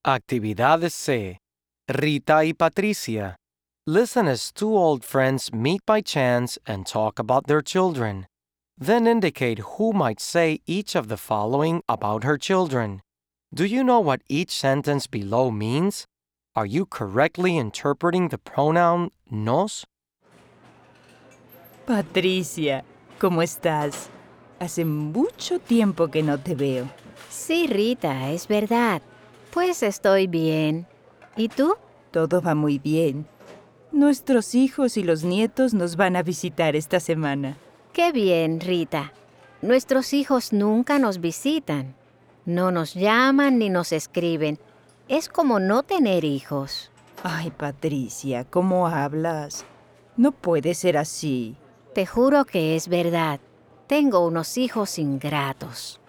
Actividades C. Rita y Patricia. Listen as two old friends meet by chance and talk about their children. Then indicate who might say each of the following about her children. Do you know what each sentence below means? Are you correctly interpreting the pronoun nos? Patricia, ¿cómo estás? Hace mucho tiempo que no te veo. Sí, Rita, es verdad. Pues estoy bien. ¿Y tú? Todo va muy bien. Nuestros hijos y los nietos nos van a visitar esta semana. Qué bien, Rita. Nuestros hijos nunca nos visitan. No nos llaman ni nos escriben. Es como no tener hijos. Ay, Patricia, ¿cómo hablas? No puede ser así. Te juro que es verdad. Tengo unos hijos ingratos.